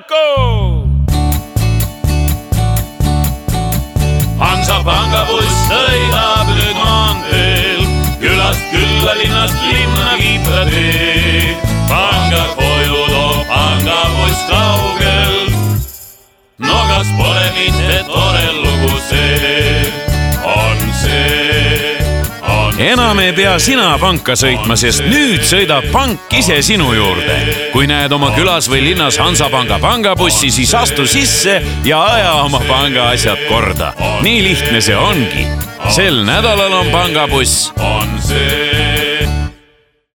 Kuku! Hansapanga-buss sõidab nüüd maanteel, külast külla, linnast linna kiipra tee. Panga koju toob panga-buss kaugel, no kas pole mitte tore lugu see, on see. Enam ei pea sina panka sõitma, sest nüüd sõidab pank ise sinu juurde. Kui näed oma külas või linnas Hansapanga pangabussi, siis astu sisse ja aja oma panga asjad korda. Nii lihtne see ongi. Sel nädalal on pangabuss. On see.